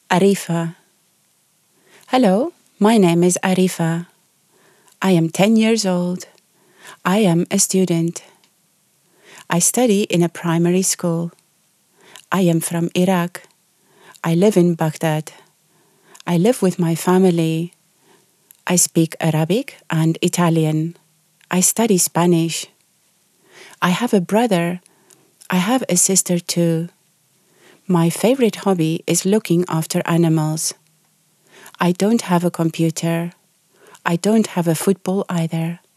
Arifa. Hello, my name is Arifa. I am 10 years old. I am a student. I study in a primary school. I am from Iraq. I live in Baghdad. I live with my family. I speak Arabic and Italian. I study Spanish. I have a brother. I have a sister too. My favorite hobby is looking after animals. I don't have a computer. I don't have a football either.